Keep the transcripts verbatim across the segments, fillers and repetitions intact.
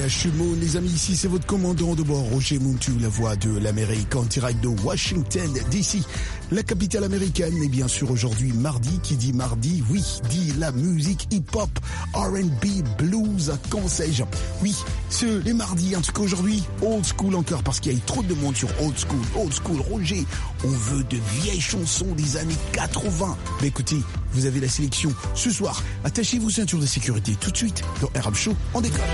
H Moon, les amis, ici c'est votre commandant de bord, Roger Muntu, la voix de l'Amérique, en direct de Washington D C, la capitale américaine. Et bien sûr aujourd'hui mardi, qui dit mardi, oui, dit la musique hip-hop, R and B, blues, qu'en sais-je. Oui, c'est les mardis, en tout cas aujourd'hui, old school encore, parce qu'il y a eu trop de monde sur old school, old school, Roger, on veut de vieilles chansons des années quatre-vingts. Mais écoutez, vous avez la sélection ce soir, attachez vos ceintures de sécurité tout de suite dans R M Show, on décolle.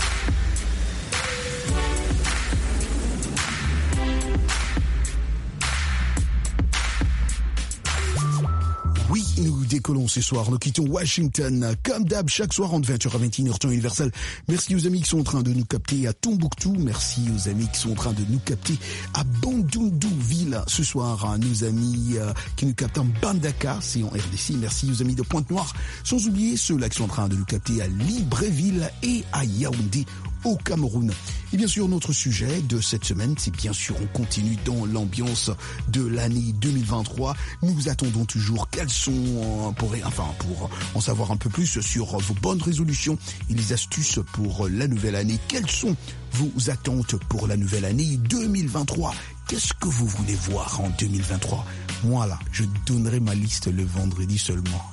Oui, nous décollons ce soir, nous quittons Washington, comme d'hab, chaque soir entre vingt heures à vingt et une heures temps universel. Merci aux amis qui sont en train de nous capter à Tombouctou, merci aux amis qui sont en train de nous capter à Bandundouville ce soir, nos amis euh, qui nous captent en Bandaka, c'est en R D C, merci aux amis de Pointe-Noire, sans oublier ceux-là qui sont en train de nous capter à Libreville et à Yaoundé, au Cameroun. Et bien sûr, notre sujet de cette semaine, c'est bien sûr, on continue dans l'ambiance de l'année deux mille vingt-trois. Nous attendons toujours quelles sont, pour, enfin, pour en savoir un peu plus sur vos bonnes résolutions et les astuces pour la nouvelle année. Quelles sont vos attentes pour la nouvelle année deux mille vingt-trois? Qu'est-ce que vous voulez voir en deux mille vingt-trois? Moi, là, je donnerai ma liste le vendredi seulement.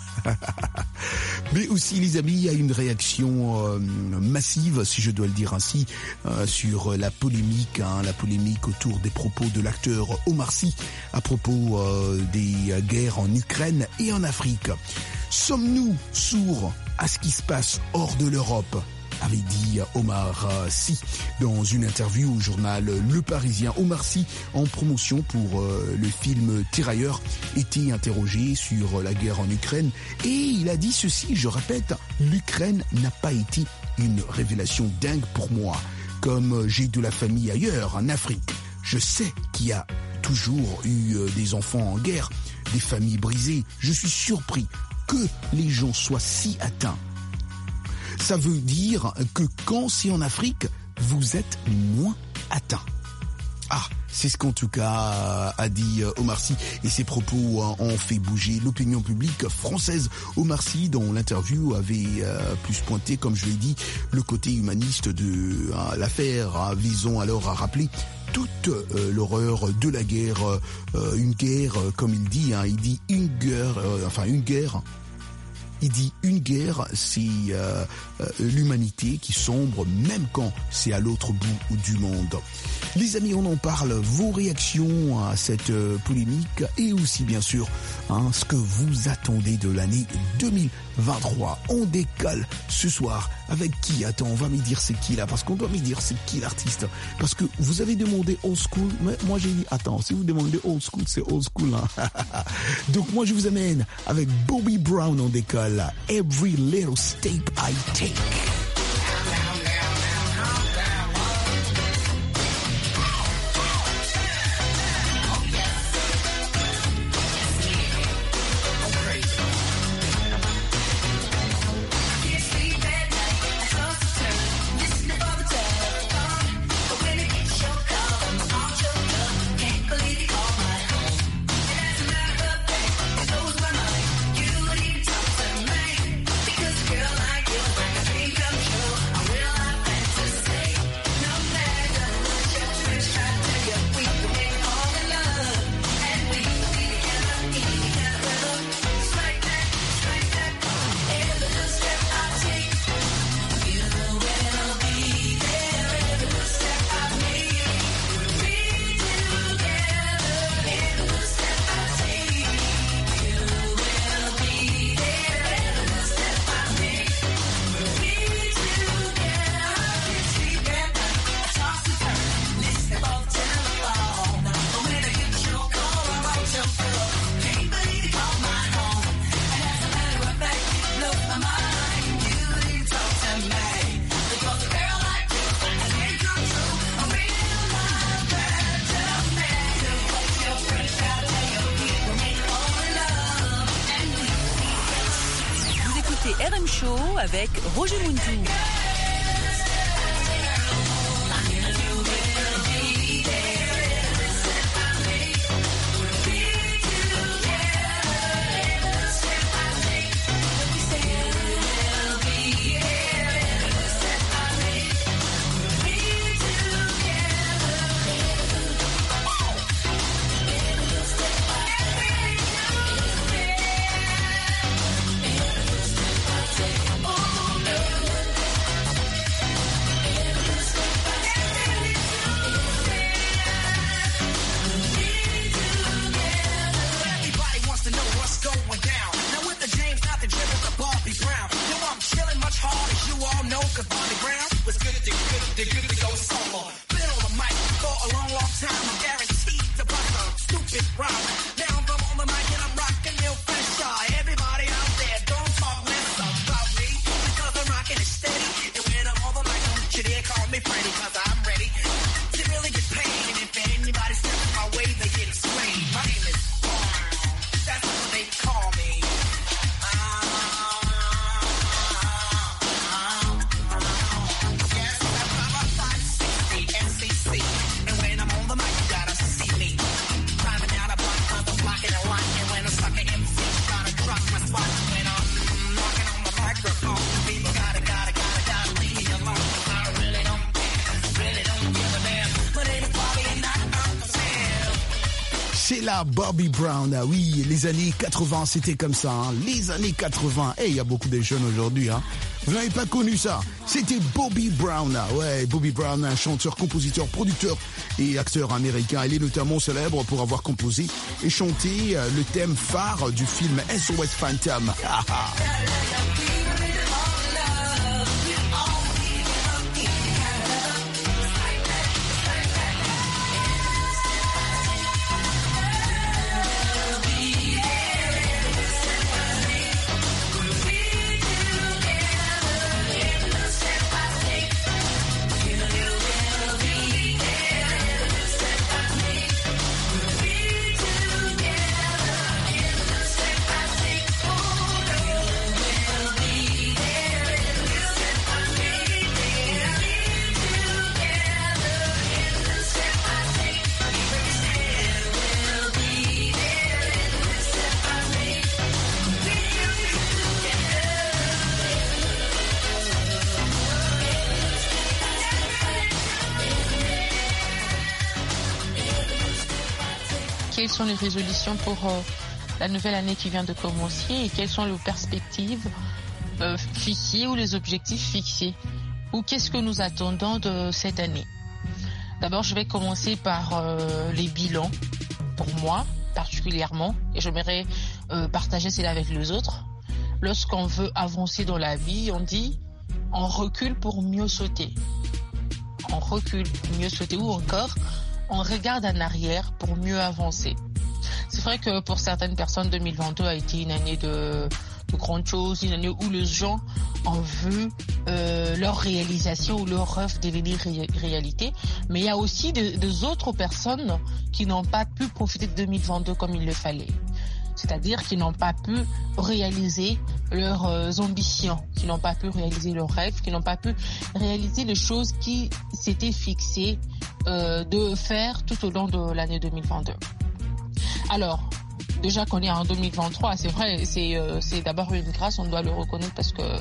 Mais aussi, les amis, il y a une réaction euh, massive, si je dois le dire ainsi, euh, sur la polémique, hein, la polémique autour des propos de l'acteur Omar Sy à propos euh, des guerres en Ukraine et en Afrique. Sommes-nous sourds à ce qui se passe hors de l'Europe ? Avait dit Omar Sy dans une interview au journal Le Parisien. Omar Sy, en promotion pour euh, le film Tirailleurs, était interrogé sur la guerre en Ukraine et il a dit ceci, je répète, l'Ukraine n'a pas été une révélation dingue pour moi. Comme j'ai de la famille ailleurs, en Afrique, je sais qu'il y a toujours eu euh, des enfants en guerre, des familles brisées. Je suis surpris que les gens soient si atteints. Ça veut dire que quand c'est en Afrique, vous êtes moins atteint. Ah, c'est ce qu'en tout cas a dit Omar Sy et ses propos ont fait bouger l'opinion publique française. Omar Sy, dans l'interview, avait euh, plus pointé, comme je l'ai dit, le côté humaniste de euh, l'affaire, hein, visant alors à rappeler toute euh, l'horreur de la guerre, euh, une guerre, comme il dit, hein, il dit une guerre, euh, enfin une guerre. Il dit une guerre, c'est euh, euh, l'humanité qui sombre même quand c'est à l'autre bout du monde. Les amis, on en parle, vos réactions à cette euh, polémique et aussi bien sûr hein, ce que vous attendez de l'année deux mille vingt-trois. On décolle ce soir avec qui? Attends, on va me dire c'est qui là, parce qu'on doit me dire c'est qui l'artiste. Parce que vous avez demandé old school, mais moi j'ai dit attends, si vous demandez old school, c'est old school. Hein. Donc moi je vous amène avec Bobby Brown, on décolle. Every little step I take. R M Show avec Roger Muntu. they're good to go solo. Been on the mic for a long, long time. I'm guaranteed to bust a stupid rhyme. Now I'm on the mic and I'm rocking real fresh. Everybody out there, don't talk less about me, because I'm rocking it steady. And when I'm on the mic, don't you dare call me Freddy, because I'm ready to really get paid. And if anybody steps my way, they get explained. My name is Brown. That's what they call me. C'est la Bobby Brown. Ah oui, les années quatre-vingts, c'était comme ça. Hein. Les années quatre-vingts. Et hey, il y a beaucoup de jeunes aujourd'hui. Hein. Vous n'avez pas connu ça. C'était Bobby Brown. Ouais, Bobby Brown, un chanteur, compositeur, producteur et acteur américain. Il est notamment célèbre pour avoir composé et chanté le thème phare du film S O S Phantom. Quelles sont les résolutions pour euh, la nouvelle année qui vient de commencer et quelles sont les perspectives euh, fixées ou les objectifs fixés ou qu'est-ce que nous attendons de cette année. D'abord, je vais commencer par euh, les bilans pour moi particulièrement et j'aimerais euh, partager cela avec les autres. Lorsqu'on veut avancer dans la vie, on dit on recule pour mieux sauter. On recule pour mieux sauter ou encore on regarde en arrière pour mieux avancer. C'est vrai que pour certaines personnes, deux mille vingt-deux a été une année de, de grandes choses, une année où les gens ont vu euh, leur réalisation ou leur rêve devenir ré- réalité. Mais il y a aussi des de, autres personnes qui n'ont pas pu profiter de deux mille vingt-deux comme il le fallait. C'est-à-dire qui n'ont pas pu réaliser leurs euh, ambitions, qui n'ont pas pu réaliser leurs rêves, qui n'ont pas pu réaliser les choses qui s'étaient fixées euh, de faire tout au long de l'année deux mille vingt-deux. Alors, déjà qu'on est en deux mille vingt-trois, c'est vrai, c'est, euh, c'est d'abord une grâce, on doit le reconnaître parce que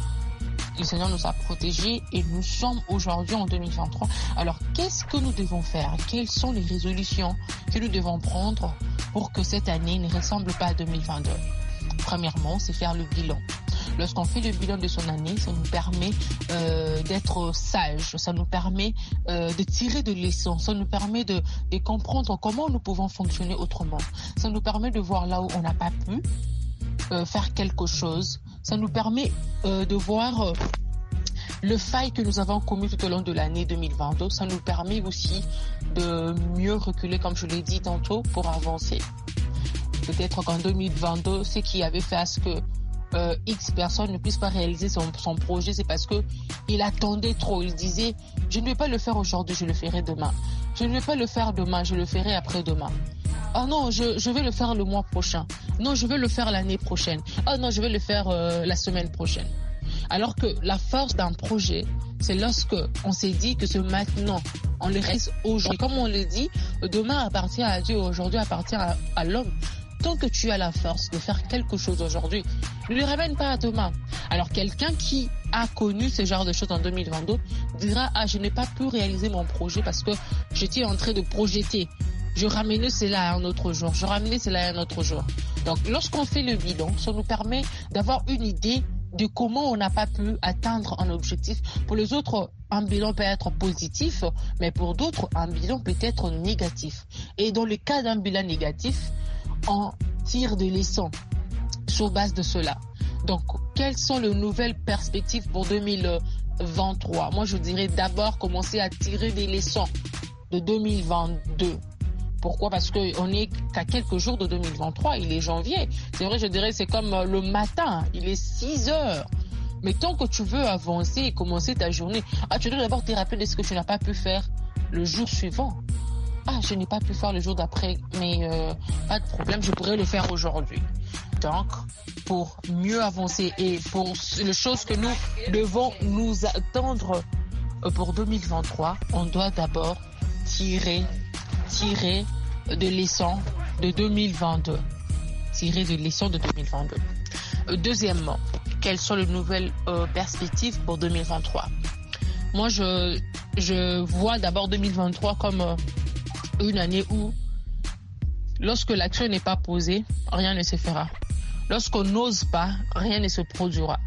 le Seigneur nous a protégés et nous sommes aujourd'hui en deux mille vingt-trois. Alors, qu'est-ce que nous devons faire? Quelles sont les résolutions que nous devons prendre pour que cette année ne ressemble pas à deux mille vingt-deux? Premièrement, c'est faire le bilan. Lorsqu'on fait le bilan de son année, ça nous permet euh, d'être sage, ça nous permet euh, de tirer de leçons, ça nous permet de, de comprendre comment nous pouvons fonctionner autrement. Ça nous permet de voir là où on n'a pas pu euh, faire quelque chose. Ça nous permet euh, de voir euh, le faille que nous avons commis tout au long de l'année deux mille vingt-deux. Ça nous permet aussi de mieux reculer, comme je l'ai dit tantôt, pour avancer. Peut-être qu'en deux mille vingt-deux, ce qui avait fait à ce que euh, X personne ne puisse pas réaliser son, son projet, c'est parce que il attendait trop. Il disait, je ne vais pas le faire aujourd'hui, je le ferai demain. Je ne vais pas le faire demain, je le ferai après-demain. Ah oh non, je, je vais le faire le mois prochain. Non, je vais le faire l'année prochaine. Ah oh non, je vais le faire euh, la semaine prochaine. Alors que la force d'un projet, c'est lorsque on s'est dit que ce maintenant, on le reste aujourd'hui. Comme on le dit, demain appartient à Dieu, aujourd'hui appartient à, à l'homme. Tant que tu as la force de faire quelque chose aujourd'hui, ne le ramène pas à demain. Alors quelqu'un qui a connu ce genre de choses en deux mille vingt-deux dira « Ah, je n'ai pas pu réaliser mon projet parce que j'étais en train de projeter. Je ramenais cela à un autre jour. Je ramenais cela à un autre jour. » Donc lorsqu'on fait le bilan, ça nous permet d'avoir une idée de comment on n'a pas pu atteindre un objectif. Pour les autres, un bilan peut être positif, mais pour d'autres, un bilan peut être négatif. Et dans le cas d'un bilan négatif, on tire des leçons sur base de cela. Donc, quelles sont les nouvelles perspectives pour deux mille vingt-trois. Moi, je dirais d'abord commencer à tirer des leçons de deux mille vingt-deux. Pourquoi? Parce qu'on est qu'à quelques jours de deux mille vingt-trois, il est janvier. C'est vrai, je dirais, c'est comme le matin, il est six heures. Mais tant que tu veux avancer et commencer ta journée, ah, tu dois d'abord te rappeler de ce que tu n'as pas pu faire le jour suivant. Ah, je n'ai pas pu faire le jour d'après, mais euh, pas de problème, je pourrais le faire aujourd'hui. Donc, pour mieux avancer et pour les choses que nous devons nous attendre pour deux mille vingt-trois, on doit d'abord tirer, tirer des leçons de deux mille vingt-deux. Tirer des leçons de deux mille vingt-deux. Euh, deuxièmement, quelles sont les nouvelles euh, perspectives pour deux mille vingt-trois? Moi, je, je vois d'abord deux mille vingt-trois comme euh, une année où, lorsque l'action n'est pas posée, rien ne se fera. Lorsqu'on n'ose pas, rien ne se produira.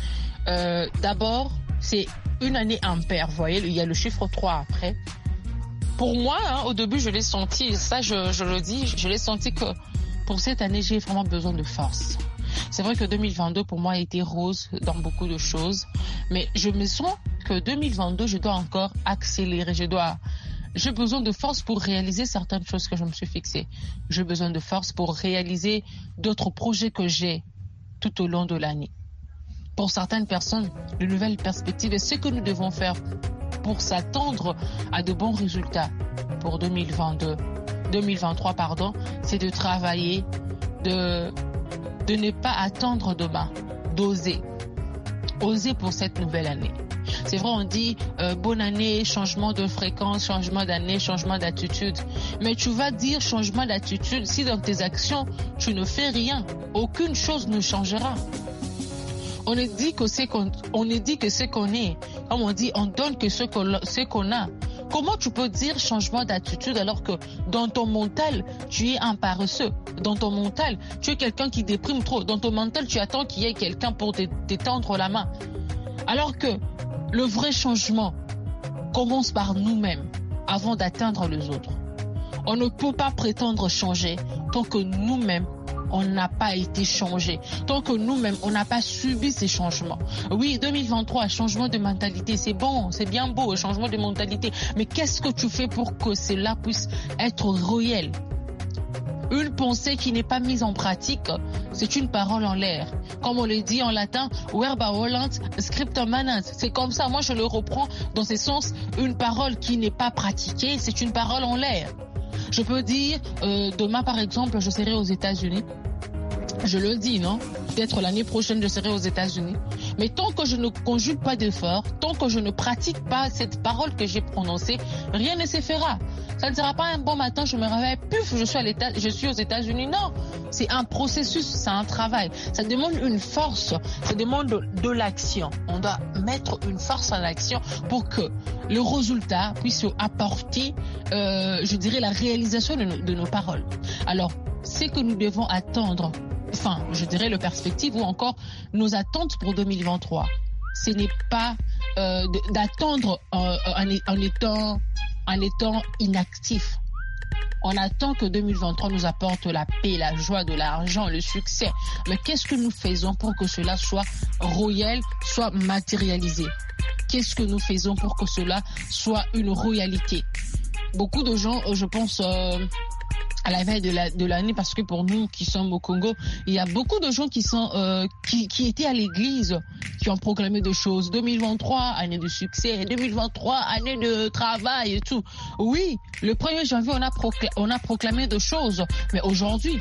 Euh, d'abord, c'est une année impaire. Vous voyez, il y a le chiffre trois après. Pour moi, hein, au début, je l'ai senti, ça je, je le dis, je l'ai senti que pour cette année, j'ai vraiment besoin de force. C'est vrai que deux mille vingt-deux, pour moi, a été rose dans beaucoup de choses. Mais je me sens que deux mille vingt-deux, je dois encore accélérer. Je dois, j'ai besoin de force pour réaliser certaines choses que je me suis fixées. J'ai besoin de force pour réaliser d'autres projets que j'ai tout au long de l'année. Pour certaines personnes, de nouvelles perspectives et ce que nous devons faire pour s'attendre à de bons résultats pour deux mille vingt-deux, deux mille vingt-trois, pardon, c'est de travailler, de, de ne pas attendre demain, d'oser, oser pour cette nouvelle année. C'est vrai, on dit euh, bonne année, changement de fréquence, changement d'année, changement d'attitude. Mais tu vas dire changement d'attitude si dans tes actions, tu ne fais rien. Aucune chose ne changera. On est dit que c'est qu'on, on est dit que c'est qu'on est. Comme on dit, on donne que ce qu'on, ce qu'on a. Comment tu peux dire changement d'attitude alors que dans ton mental, tu es un paresseux. Dans ton mental, tu es quelqu'un qui déprime trop. Dans ton mental, tu attends qu'il y ait quelqu'un pour t'étendre la main. Alors que le vrai changement commence par nous-mêmes avant d'atteindre les autres. On ne peut pas prétendre changer tant que nous-mêmes, on n'a pas été changé. Tant que nous-mêmes, on n'a pas subi ces changements. Oui, deux mille vingt-trois, changement de mentalité, c'est bon, c'est bien beau, changement de mentalité. Mais qu'est-ce que tu fais pour que cela puisse être réel? Une pensée qui n'est pas mise en pratique, c'est une parole en l'air. Comme on le dit en latin, verba volant, scripta manent. C'est comme ça, moi je le reprends dans ce sens, une parole qui n'est pas pratiquée, c'est une parole en l'air. Je peux dire, euh, demain par exemple, je serai aux États-Unis. Je le dis, non? Peut-être l'année prochaine, je serai aux États-Unis. Mais tant que je ne conjugue pas d'efforts, tant que je ne pratique pas cette parole que j'ai prononcée, rien ne se fera. Ça ne sera pas un bon matin, je me réveille, puf, je suis, à l'état, je suis aux États-Unis. Non, c'est un processus, c'est un travail. Ça demande une force, ça demande de, de l'action. On doit mettre une force en action pour que le résultat puisse apporter, euh, je dirais, la réalisation de nos, de nos paroles. Alors, c'est que nous devons attendre, enfin, je dirais, le perspective ou encore nos attentes pour deux mille vingt-trois. Ce n'est pas euh, d'attendre euh, en, en étant... en étant inactif. On attend que deux mille vingt-trois nous apporte la paix, la joie, de l'argent, le succès. Mais qu'est-ce que nous faisons pour que cela soit réel, soit matérialisé? Qu'est-ce que nous faisons pour que cela soit une réalité? Beaucoup de gens, je pense, euh, à la veille de, la, de l'année, parce que pour nous qui sommes au Congo, il y a beaucoup de gens qui sont euh, qui, qui étaient à l'église, qui ont proclamé des choses. deux mille vingt-trois, année de succès. deux mille vingt-trois, année de travail et tout. Oui, le premier janvier, on a, procla- on a proclamé des choses. Mais aujourd'hui,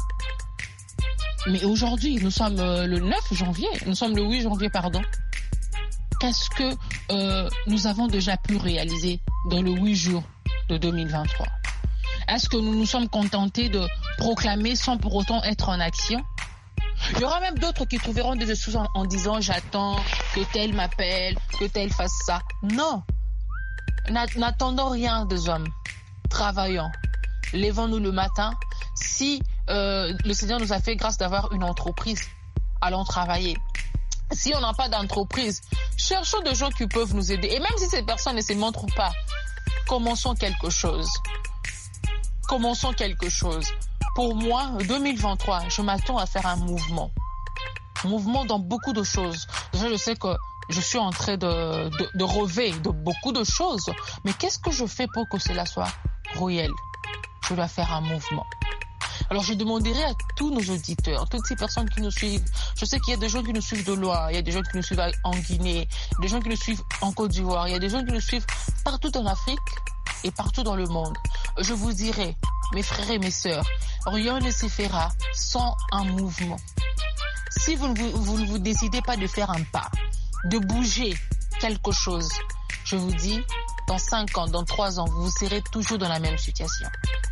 mais aujourd'hui, nous sommes euh, le neuf janvier, nous sommes le huit janvier, pardon. Qu'est-ce que euh, nous avons déjà pu réaliser dans le huit jours de deux mille vingt-trois? Est-ce que nous nous sommes contentés de proclamer sans pour autant être en action? Il y aura même d'autres qui trouveront des excuses en, en disant j'attends que tel m'appelle, que tel fasse ça. Non, n'attendons rien des hommes. Travaillons. Levons-nous le matin. Si euh, le Seigneur nous a fait grâce d'avoir une entreprise, allons travailler. Si on n'a pas d'entreprise, cherchons des gens qui peuvent nous aider. Et même si ces personnes ne se montrent pas, commençons quelque chose. Commençons quelque chose. Pour moi, deux mille vingt-trois, je m'attends à faire un mouvement. Mouvement dans beaucoup de choses. Déjà, je sais que je suis en train de, de, de rêver de beaucoup de choses. Mais qu'est-ce que je fais pour que cela soit réel? Je dois faire un mouvement. Alors je demanderai à tous nos auditeurs, toutes ces personnes qui nous suivent, je sais qu'il y a des gens qui nous suivent de loin, il y a des gens qui nous suivent en Guinée, des gens qui nous suivent en Côte d'Ivoire, il y a des gens qui nous suivent partout en Afrique et partout dans le monde. Je vous dirai, mes frères et mes sœurs, rien ne se fera sans un mouvement. Si vous ne vous, vous ne vous décidez pas de faire un pas, de bouger quelque chose, je vous dis, dans cinq ans, dans trois ans, vous serez toujours dans la même situation.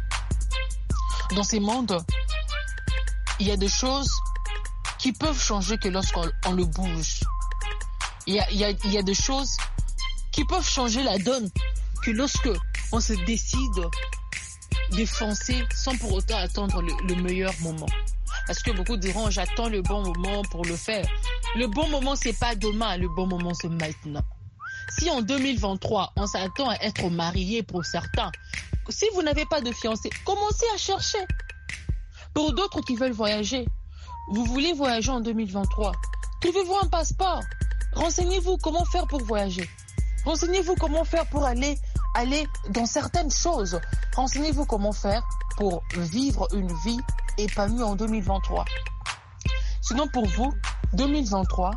Dans ces mondes, il y a des choses qui peuvent changer que lorsqu'on on le bouge. Il y a, il y a, il y a des choses qui peuvent changer la donne que lorsque on se décide de foncer sans pour autant attendre le, le meilleur moment. Parce que beaucoup diront, j'attends le bon moment pour le faire. Le bon moment, c'est pas demain, le bon moment, c'est maintenant. Si en deux mille vingt-trois, on s'attend à être marié pour certains, si vous n'avez pas de fiancé, commencez à chercher. Pour d'autres qui veulent voyager, vous voulez voyager en deux mille vingt-trois, trouvez-vous un passeport. Renseignez-vous comment faire pour voyager. Renseignez-vous comment faire pour aller, aller dans certaines choses. Renseignez-vous comment faire pour vivre une vie épanouie en deux mille vingt-trois. Sinon pour vous, deux mille vingt-trois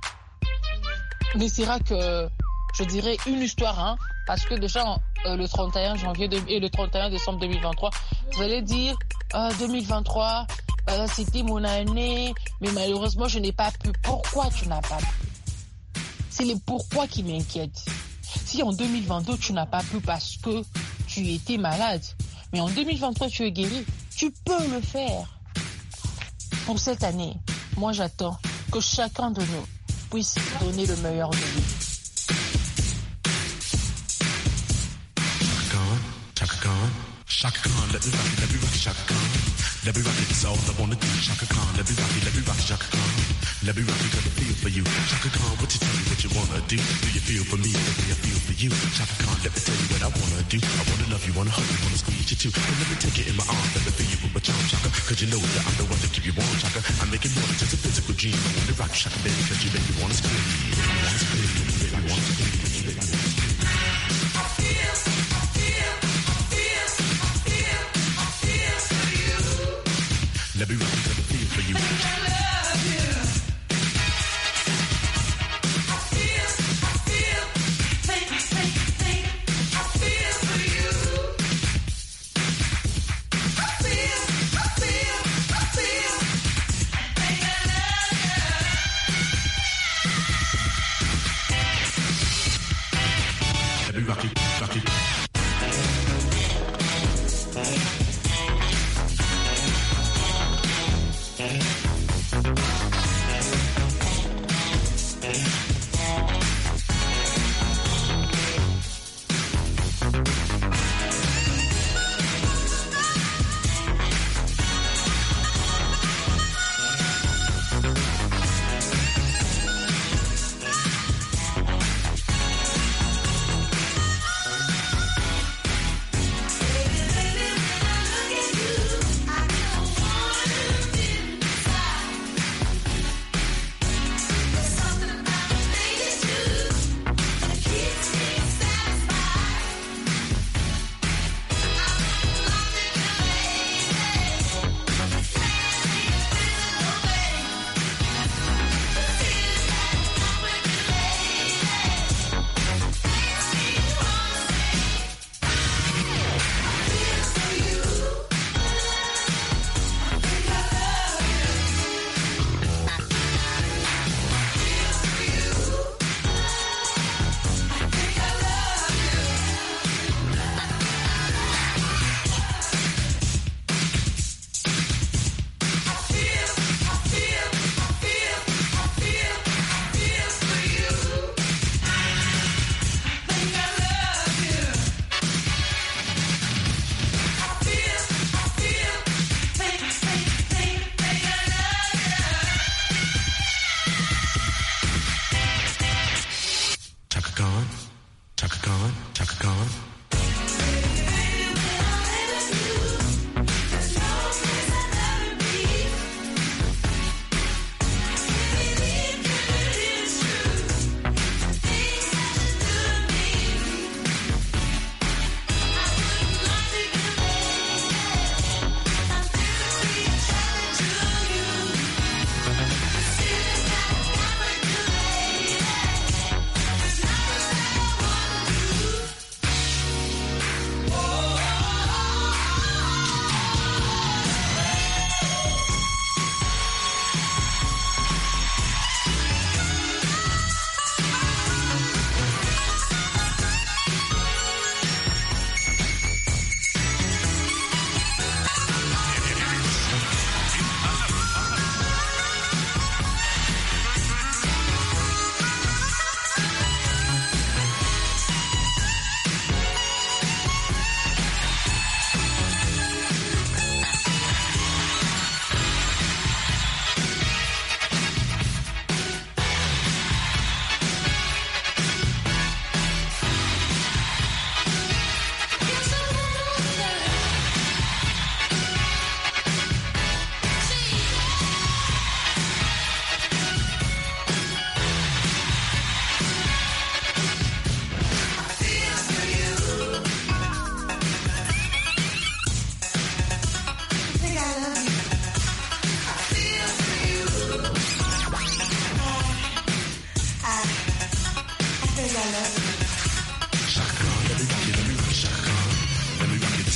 ne sera que, je dirais, une histoire, hein, parce que déjà euh, le trente et un janvier de, et le trente et un décembre deux mille vingt-trois, vous allez dire euh, deux mille vingt-trois, euh, c'était mon année, mais malheureusement je n'ai pas pu. Pourquoi tu n'as pas pu? C'est les pourquoi qui m'inquiètent. Si en deux mille vingt-deux tu n'as pas pu parce que tu étais malade, mais en deux mille vingt-trois tu es guéri, tu peux le faire. Pour cette année, moi j'attends que chacun de nous puisse donner le meilleur de lui. Chaka Khan, Chaka Khan, let me rock it, let me rock it, Chaka Khan. Let me rock it, it's all I wanna do. Chaka Khan, let me rock it, let me rock it, Chaka Khan. Let me rock it, got a feel for you. Chaka Khan, what you tell me what you wanna do? Do you feel for me the way I feel for you? Chaka Khan, let me tell you what I wanna do. I wanna love you, wanna hug you, wanna squeeze you too. And let me take it in my arms, let me feel you with my charm, Chaka. Cause you know that I'm the one to keep you warm, Chaka. I make it more than just a physical dream. I wanna rock you, Chaka, baby, cause you make me wanna scream. Wanna scream, make me wanna scream. I feel, I feel, I feel, I feel, I feel for you. Let me rock it, let me feel for you. I love you. I feel, I feel, think, think, think. I feel for you. I feel, I feel, I feel, think I love you. Let me rock it, rock it.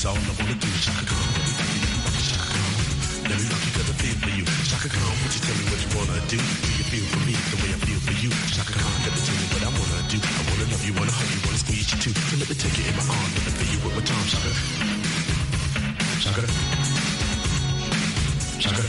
It's all I wanna do. Shaka Khan, let me rock you, rock you, Shaka Khan. Let me rock you 'cause I feel for you. Shaka Khan, would you tell me what you wanna do? Do you feel for me the way I feel for you? Shaka Khan, let me tell you what I wanna do. I wanna love you, wanna hug you, wanna squeeze you too. So let me take you in my arms, let me feel you with my tongue. Shaka, Shaka, Shaka.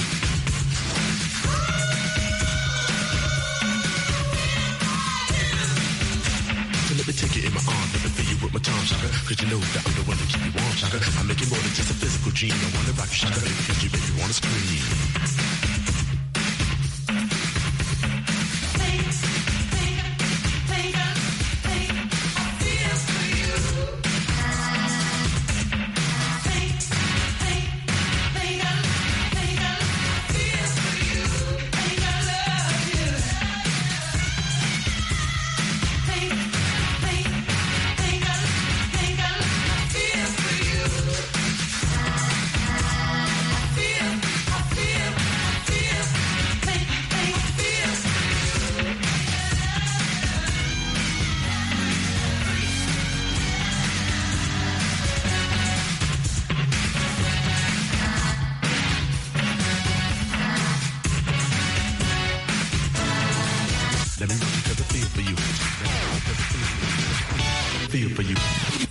Let me take you in my arms, let me feel you with my tongue, Shaka. Cause you know that I'm the one to keep you warm, Shaka. I make it more than just a physical dream. I wanna rock you, Shaka, baby, cause you make me wanna scream. Feel for you.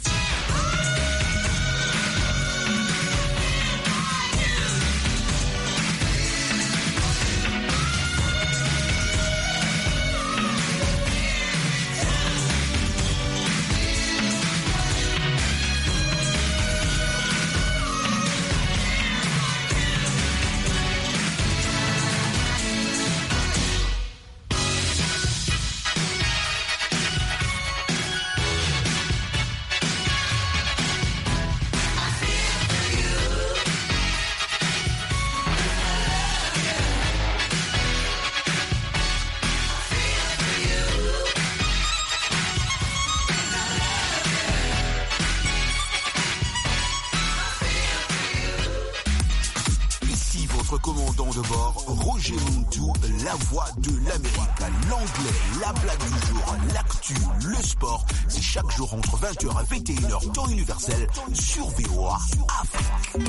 Commandant de bord, Roger Montou, la voix de l'Amérique, l'anglais, la blague du jour, l'actu, le sport. C'est chaque jour entre vingt heures et vingt et une heures, temps universel, sur V O A Afrique.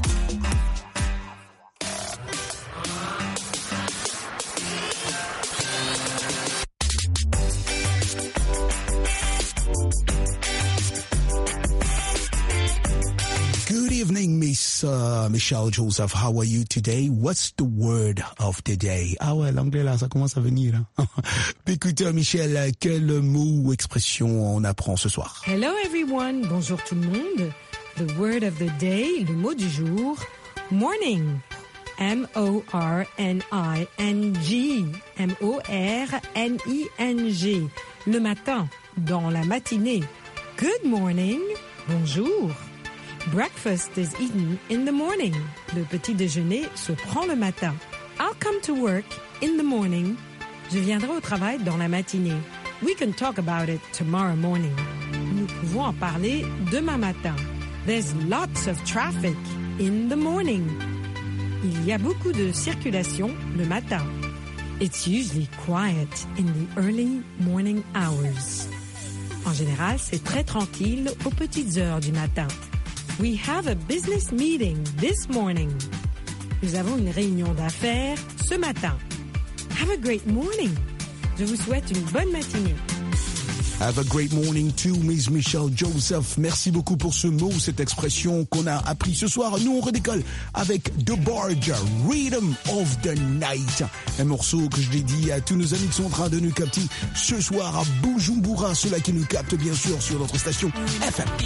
Good evening, Miss uh, Michelle Joseph. How are you today? What's the word of the day? Ah ouais, l'anglais là, ça commence à venir. Hein? Écoutez, Michelle, quel mot ou expression on apprend ce soir? Hello everyone, bonjour tout le monde. The word of the day, le mot du jour, morning. M O R N I N G. M O R N I N G. Le matin, dans la matinée. Good morning, bonjour. Breakfast is eaten in the morning. Le petit déjeuner se prend le matin. I'll come to work in the morning. Je viendrai au travail dans la matinée. We can talk about it tomorrow morning. Nous pouvons en parler demain matin. There's lots of traffic in the morning. Il y a beaucoup de circulation le matin. It's usually quiet in the early morning hours. En général, c'est très tranquille aux petites heures du matin. We have a business meeting this morning. Nous avons une réunion d'affaires ce matin. Have a great morning. Je vous souhaite une bonne matinée. Have a great morning too, Miss Michelle Joseph. Merci beaucoup pour ce mot, cette expression qu'on a appris ce soir. Nous, on redécolle avec The Barge, Rhythm of the Night. Un morceau que je dédie à tous nos amis qui sont en train de nous capter ce soir à Bujumbura, ceux-là qui nous captent bien sûr sur notre station F M.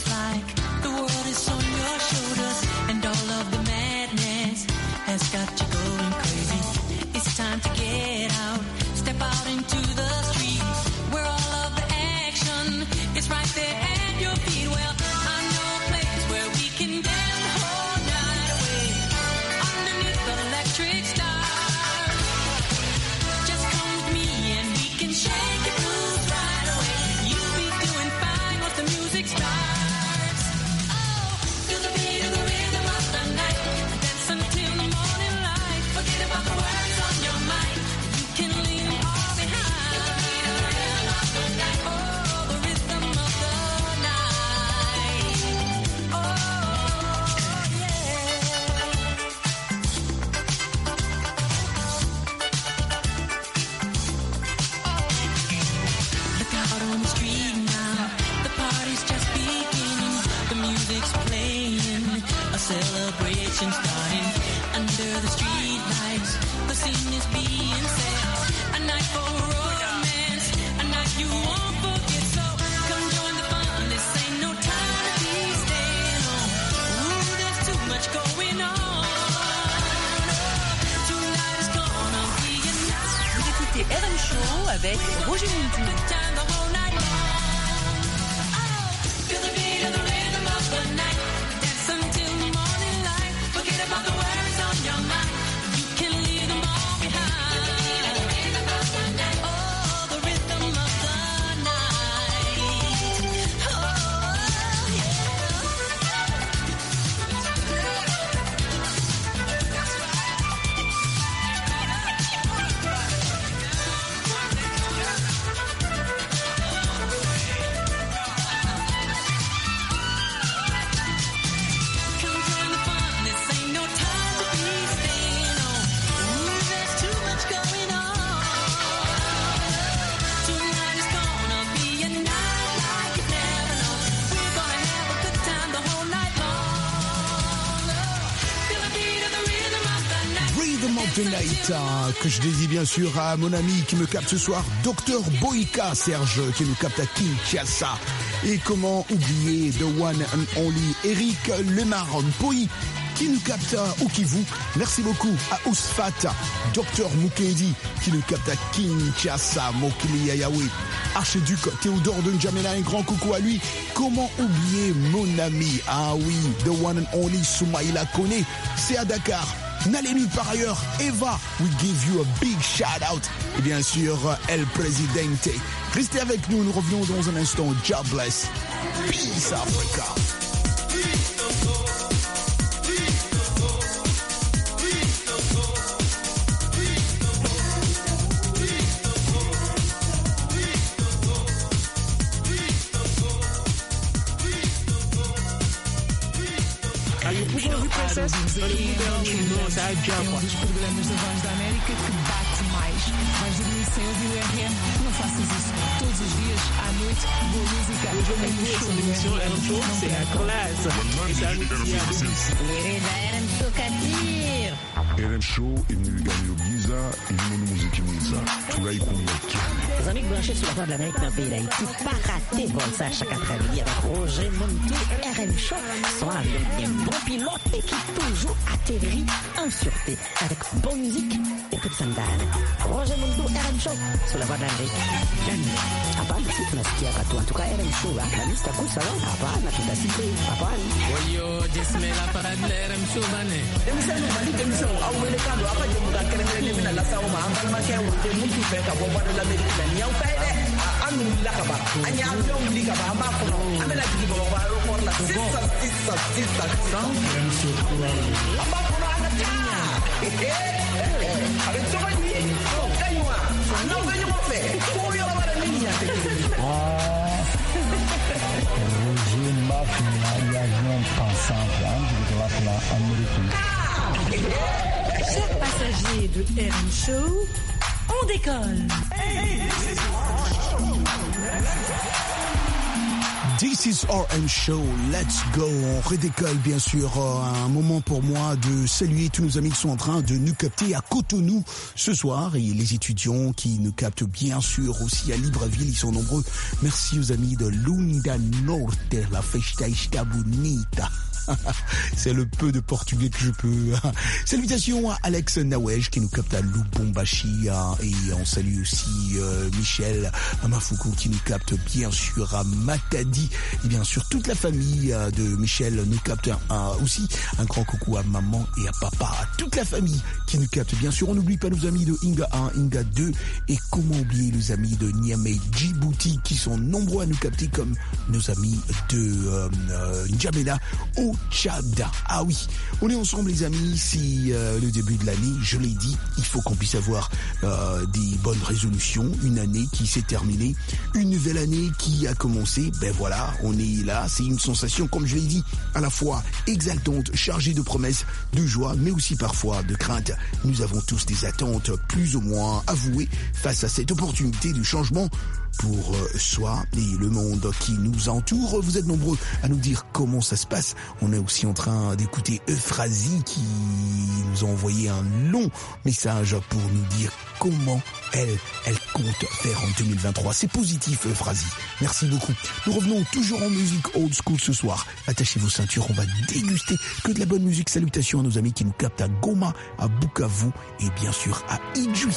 Has got you going crazy. It's time to get out. Step out into the street where all of the action is right there at your feet. Well, I know a place where we can dance the whole night away underneath the electric stars. Just come with me and we can shake your blues right away. You'll be doing fine once the music starts. Oh, feel the beat of the rhythm. The music's playing, a celebration starting under the street lights. The scene is being set, a night for romance, a night you won't forget. So come join the fun. This ain't no time to be staying on. Ooh, there's too much going on. Tonight is gonna be a night. Vous écoutez R M Show avec Roger Muntou. Night, hein, que je dédie bien sûr à mon ami qui me capte ce soir, Docteur Boyka Serge, qui nous capte à Kinshasa. Et comment oublier the one and only Eric Lemar Poi, qui nous capte au Kivu. Merci beaucoup à Ousfat, Docteur Mukendi, qui nous capte à Kinshasa, Mokili Yayawe. Archiduc Théodore de N'Djamena, un grand coucou à lui. Comment oublier mon ami, ah oui, the one and only Soumaïla Kone, c'est à Dakar. N'allez nulle part ailleurs. Eva, we give you a big shout out. Et bien sûr, El Presidente. Restez avec nous, nous revenons dans un instant. God bless. Peace Africa. Um dos programas da Voz da América que bate mais. Vais dormir sem ouvir o R M? Não faças isso. Todos os dias, à noite, boa música. R M Show, c'est la classe. R M Show imeganyiro byiza irimo n'umuziki mwiza turayikunda. Les amis branchés sur la Voix de l'Amérique dans le pays d'Haïti, pas raté vol ça chaque après-midi avec Roger Muntou, R M Show, soit avec un bon pilote et qui toujours atterrit en sûreté avec bonne musique et toute sandale. Roger Muntou, R M Show, sur la Voix de l'Amérique. Hapana, si tunasikia katu, en tout cas R M Show, la liste à kusa, hapana, tutasikia, hapana. Oyo, jesme la parade de R M Show, bane. Emission, mali emission, awele kando, apa je muka kerengere mina la sauma, ambal makia wote muntu feka kwa Voix de l'Amérique. Nyau kaide, anu lakaba, anya avion likaba, amako, amela jibo kwa aeroport la sisa sisa sisa sisa. Amako na anatanya. Avec ça dit, kaywa, non venyo mo fe. Ko yo la bara niña. Ah. Roger Mafia, il y a un pensant, hein, de la Amérique. Chers passagers de R M Show, on décolle. This is R M Show, let's go. On redécolle bien sûr. Un moment pour moi de saluer tous nos amis qui sont en train de nous capter à Cotonou ce soir et les étudiants qui nous captent bien sûr aussi à Libreville, ils sont nombreux. Merci aux amis de Lunda Norte, la festa está bonita. C'est le peu de portugais que je peux. Salutations à Alex Nawej qui nous capte à Lubumbashi et on salue aussi euh, Michel Mafuku qui nous capte bien sûr à Matadi et bien sûr toute la famille de Michel nous capte euh, aussi. Un grand coucou à maman et à papa, à toute la famille qui nous capte bien sûr. On n'oublie pas nos amis de Inga un, Inga deux et comment oublier les amis de Niamey, Djibouti qui sont nombreux à nous capter comme nos amis de euh, euh, N'Djamena au Tchad. Ah oui, on est ensemble les amis, c'est euh, le début de l'année, je l'ai dit, il faut qu'on puisse avoir euh, des bonnes résolutions, une année qui s'est terminée, une nouvelle année qui a commencé, ben voilà. voilà, on est là. C'est une sensation, comme je l'ai dit, à la fois exaltante, chargée de promesses, de joie, mais aussi parfois de crainte. Nous avons tous des attentes plus ou moins avouées face à cette opportunité de changement pour euh, soi et le monde qui nous entoure. Vous êtes nombreux à nous dire comment ça se passe. On est aussi en train d'écouter Euphrasie qui nous a envoyé un long message pour nous dire comment elle, elle compte faire en deux mille vingt-trois. C'est positif, Euphrasie. Merci beaucoup. Nous revenons toujours en musique old school ce soir. Attachez vos ceintures, on va déguster que de la bonne musique. Salutations à nos amis qui nous captent à Goma, à Bukavu et bien sûr à Idjwi.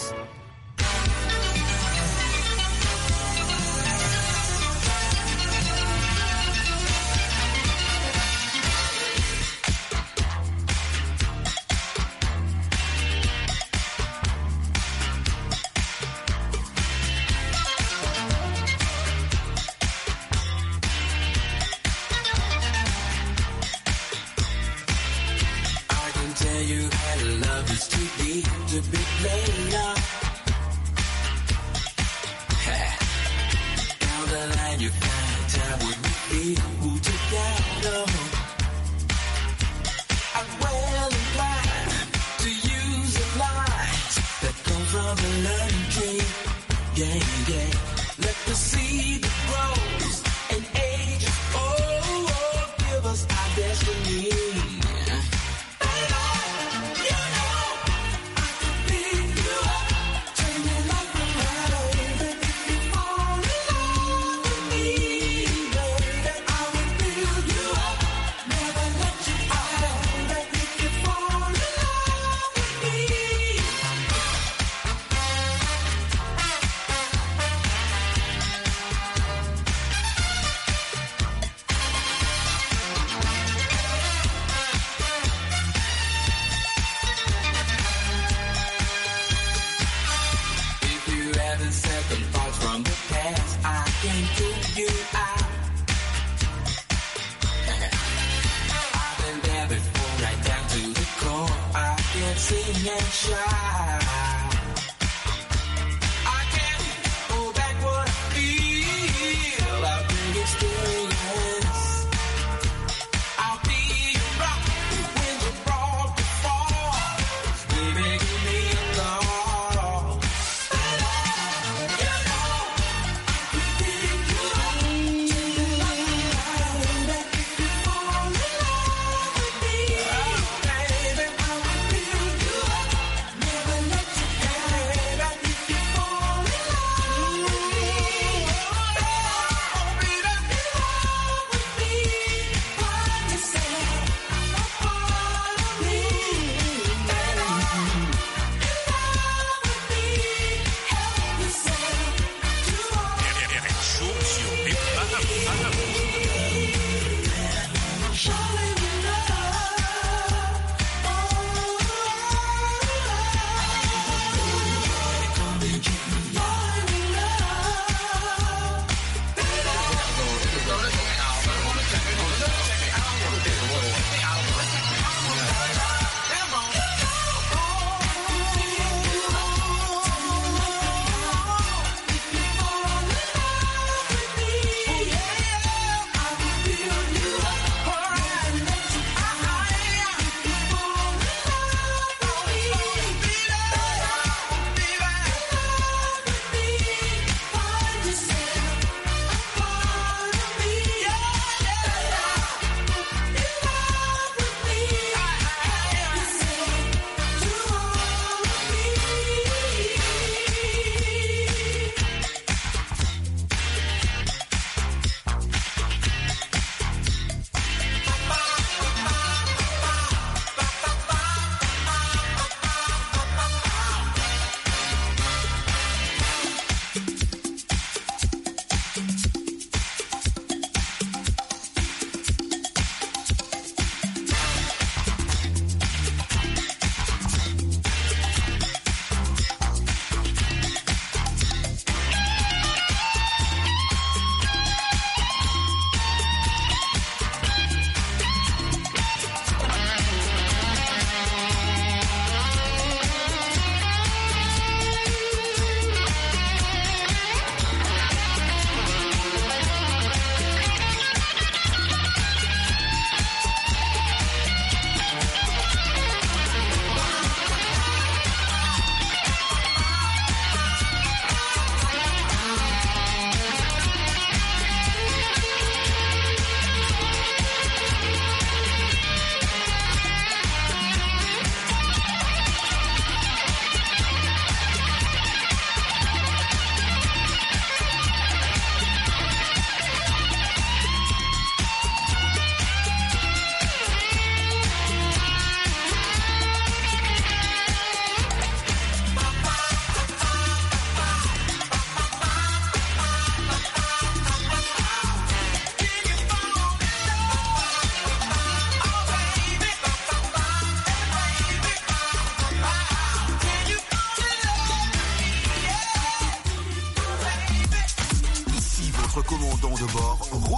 Never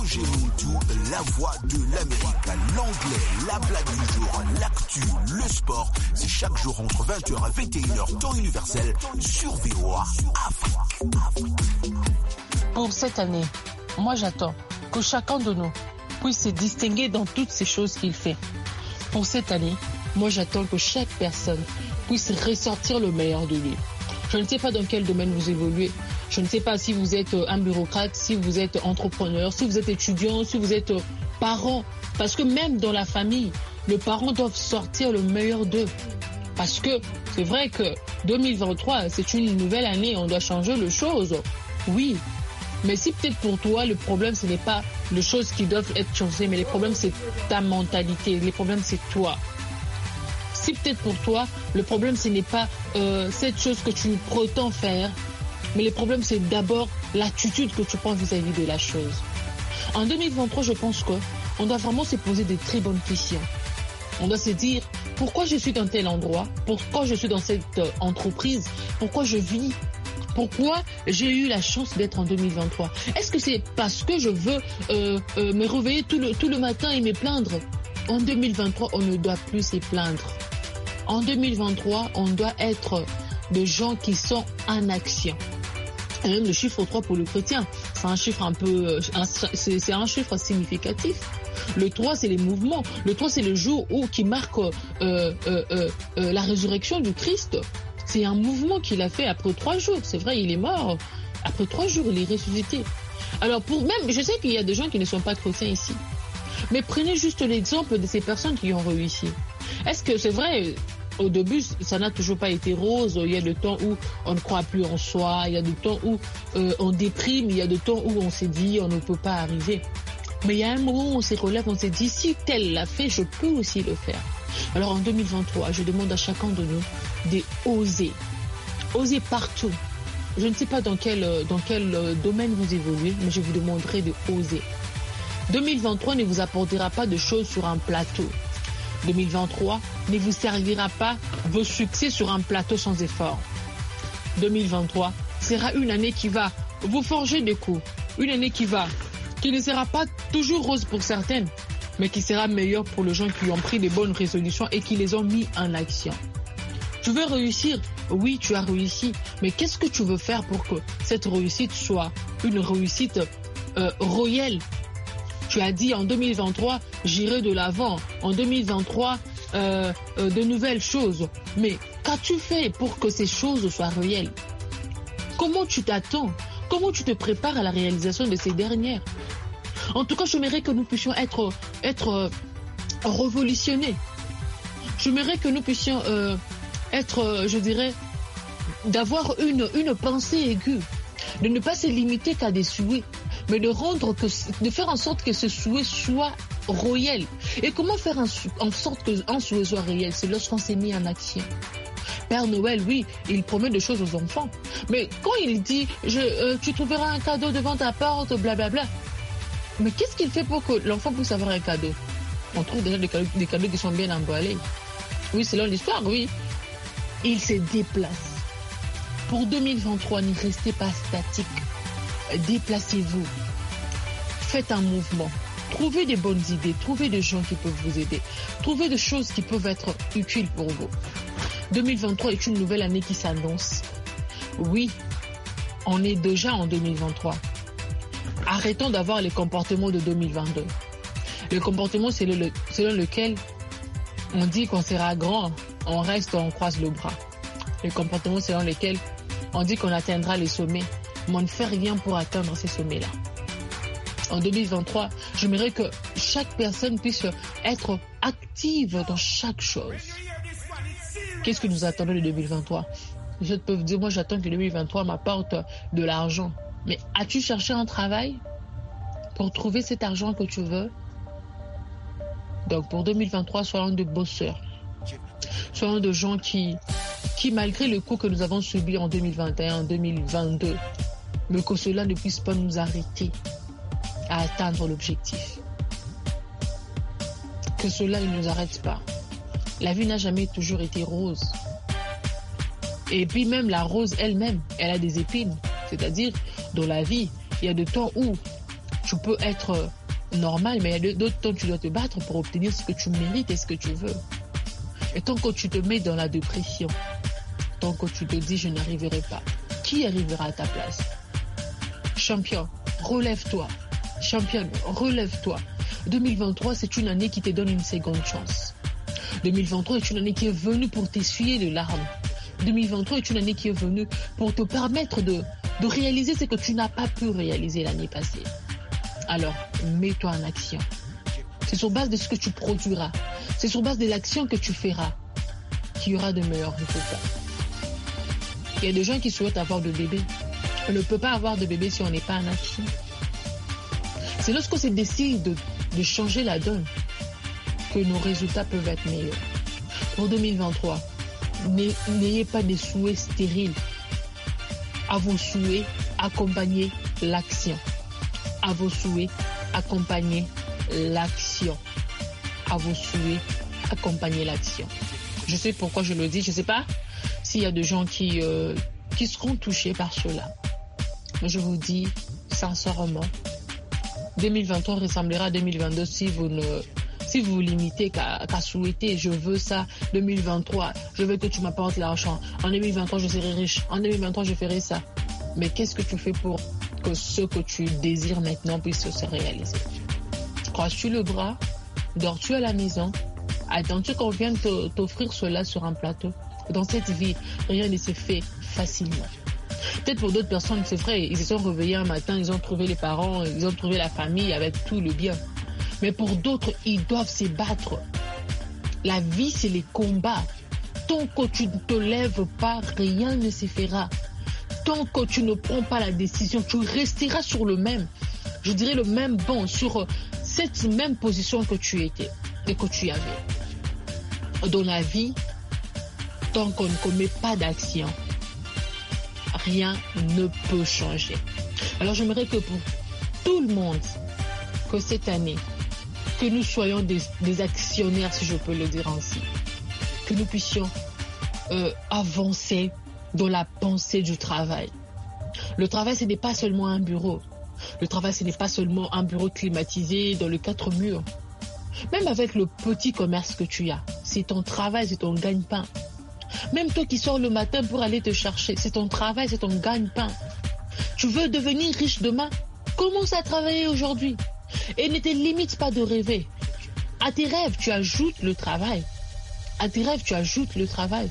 Roger Montou, la voix de l'Amérique, l'anglais, la blague du jour, l'actu, le sport. C'est chaque jour entre vingt heures et vingt et une heures, temps universel, sur V O A Afrique. Pour cette année, moi j'attends que chacun de nous puisse se distinguer dans toutes ces choses qu'il fait. Pour cette année, moi j'attends que chaque personne puisse ressortir le meilleur de lui. Je ne sais pas dans quel domaine vous évoluez. Je ne sais pas si vous êtes un bureaucrate, si vous êtes entrepreneur, si vous êtes étudiant, si vous êtes parent. Parce que même dans la famille, les parents doivent sortir le meilleur d'eux. Parce que c'est vrai que deux mille vingt-trois, c'est une nouvelle année, on doit changer les choses. Oui, mais si peut-être pour toi, le problème, ce n'est pas les choses qui doivent être changées, mais les problèmes, c'est ta mentalité. Les problèmes, c'est toi. Si peut-être pour toi, le problème, ce n'est pas euh, cette chose que tu prétends faire, mais le problème, c'est d'abord l'attitude que tu prends vis-à-vis de la chose. En deux mille vingt-trois, je pense qu'on doit vraiment se poser des très bonnes questions. On doit se dire, pourquoi je suis dans tel endroit? Pourquoi je suis dans cette euh, entreprise? Pourquoi je vis? Pourquoi j'ai eu la chance d'être en deux mille vingt-trois? Est-ce que c'est parce que je veux euh, euh, me réveiller tout le, tout le matin et me plaindre? En deux mille vingt-trois, on ne doit plus se plaindre. En deux mille vingt-trois, on doit être des gens qui sont en action. Et même le chiffre trois pour le chrétien, c'est un chiffre un peu, c'est, c'est un chiffre significatif. Le trois, c'est les mouvements. Le trois, c'est le jour où qui marque euh, euh, euh, euh, la résurrection du Christ. C'est un mouvement qu'il a fait après trois jours. C'est vrai, il est mort. Après trois jours, il est ressuscité. Alors pour même, je sais qu'il y a des gens qui ne sont pas chrétiens ici. Mais prenez juste l'exemple de ces personnes qui ont réussi. Est-ce que c'est vrai? Au début, ça n'a toujours pas été rose. Il y a des temps où on ne croit plus en soi. Il y a des temps où euh, on déprime. Il y a des temps où on s'est dit on ne peut pas arriver. Mais il y a un moment où on se relève, on s'est dit si tel l'a fait, je peux aussi le faire. Alors en deux mille vingt-trois, je demande à chacun de nous d'oser. Oser partout. Je ne sais pas dans quel, dans quel domaine vous évoluez, mais je vous demanderai de oser. deux mille vingt-trois ne vous apportera pas de choses sur un plateau. deux mille vingt-trois ne vous servira pas vos succès sur un plateau sans effort. deux mille vingt-trois sera une année qui va vous forger des coups. Une année qui va, qui ne sera pas toujours rose pour certaines, mais qui sera meilleure pour les gens qui ont pris des bonnes résolutions et qui les ont mis en action. Tu veux réussir? Oui, tu as réussi. Mais qu'est-ce que tu veux faire pour que cette réussite soit une réussite euh, royale? Tu as dit en deux mille vingt-trois, j'irai de l'avant. En deux mille vingt-trois, euh, euh, de nouvelles choses. Mais qu'as-tu fait pour que ces choses soient réelles? Comment tu t'attends? Comment tu te prépares à la réalisation de ces dernières? En tout cas, j'aimerais que nous puissions être, être euh, révolutionnés. J'aimerais que nous puissions euh, être, euh, je dirais, d'avoir une, une pensée aiguë. De ne pas se limiter qu'à des souhaits, mais de rendre que, de faire en sorte que ce souhait soit réel. Et comment faire en, en sorte qu'un souhait soit réel? C'est lorsqu'on s'est mis en action. Père Noël, oui, il promet des choses aux enfants. Mais quand il dit, je, euh, tu trouveras un cadeau devant ta porte, blablabla. Mais qu'est-ce qu'il fait pour que l'enfant puisse avoir un cadeau? On trouve déjà des cadeaux, des cadeaux qui sont bien emballés. Oui, selon l'histoire, oui. Il se déplace. Pour deux mille vingt-trois, ne restez pas statique. Déplacez-vous. Faites un mouvement. Trouvez des bonnes idées. Trouvez des gens qui peuvent vous aider. Trouvez des choses qui peuvent être utiles pour vous. deux mille vingt-trois est une nouvelle année qui s'annonce. Oui, on est déjà en deux mille vingt-trois. Arrêtons d'avoir les comportements de deux mille vingt-deux. Le comportement selon, le, selon lequel on dit qu'on sera grand, on reste, on croise le bras. Le comportement selon lequel on dit qu'on atteindra les sommets, mais on ne fait rien pour atteindre ces sommets-là. En deux mille vingt-trois, j'aimerais que chaque personne puisse être active dans chaque chose. Qu'est-ce que nous attendons de deux mille vingt-trois? Les autres peuvent dire, moi j'attends que deux mille vingt-trois m'apporte de l'argent. Mais as-tu cherché un travail pour trouver cet argent que tu veux? Donc pour deux mille vingt-trois, soyons de bosseurs. Soyons de gens qui, qui malgré le coup que nous avons subi en deux mille vingt et un, deux mille vingt-deux, mais que cela ne puisse pas nous arrêter à atteindre l'objectif. Que cela ne nous arrête pas. La vie n'a jamais toujours été rose. Et puis même la rose elle-même, elle a des épines. C'est-à-dire, dans la vie, il y a des temps où tu peux être normal, mais il y a d'autres temps tu dois te battre pour obtenir ce que tu mérites et ce que tu veux. Et tant que tu te mets dans la dépression, tant que tu te dis je n'arriverai pas, qui arrivera à ta place? Champion, relève-toi. Championne, relève-toi. deux mille vingt-trois, c'est une année qui te donne une seconde chance. deux mille vingt-trois est une année qui est venue pour t'essuyer les larmes. deux mille vingt-trois est une année qui est venue pour te permettre de, de réaliser ce que tu n'as pas pu réaliser l'année passée. Alors, mets-toi en action. C'est sur base de ce que tu produiras. C'est sur base de l'action que tu feras qu'il y aura de meilleurs résultats. Il y a des gens qui souhaitent avoir de bébés. On ne peut pas avoir de bébé si on n'est pas en action. C'est lorsqu'on se décide de, de changer la donne que nos résultats peuvent être meilleurs. Pour deux mille vingt-trois, n'ayez pas des souhaits stériles. À vos souhaits, accompagnez l'action. À vos souhaits, accompagnez l'action. À vos souhaits, accompagnez l'action. Je sais pourquoi je le dis. Je ne sais pas s'il y a des gens qui, euh, qui seront touchés par cela. Mais je vous dis sincèrement, deux mille vingt-trois ressemblera à deux mille vingt-deux si vous ne si vous vous limitez qu'à qu'à souhaiter je veux ça. Deux mille vingt-trois, je veux que tu m'apportes l'argent. En deux mille vingt-trois, je serai riche. En deux mille vingt-trois, je ferai ça. Mais qu'est-ce que tu fais pour que ce que tu désires maintenant puisse se réaliser? Croises-tu le bras? Dors-tu à la maison? Attends-tu qu'on vienne t'offrir cela sur un plateau? Dans cette vie, rien ne se fait facilement. Peut-être pour d'autres personnes, c'est vrai, ils se sont réveillés un matin, ils ont trouvé les parents, ils ont trouvé la famille avec tout le bien. Mais pour d'autres, ils doivent se battre. La vie, c'est les combats. Tant que tu ne te lèves pas, rien ne se fera. Tant que tu ne prends pas la décision, tu resteras sur le même, je dirais le même banc, sur cette même position que tu étais et que tu avais. Dans la vie, tant qu'on ne commet pas d'action, rien ne peut changer. Alors j'aimerais que pour tout le monde, que cette année, que nous soyons des, des actionnaires, si je peux le dire ainsi, que nous puissions euh, avancer dans la pensée du travail. Le travail, ce n'est pas seulement un bureau. Le travail, ce n'est pas seulement un bureau climatisé dans les quatre murs. Même avec le petit commerce que tu as, c'est ton travail, c'est ton gagne-pain. Même toi qui sors le matin pour aller te chercher, c'est ton travail, c'est ton gagne-pain. Tu veux devenir riche demain? Commence à travailler aujourd'hui. Et ne te limite pas de rêver. À tes rêves, tu ajoutes le travail. À tes rêves, tu ajoutes le travail.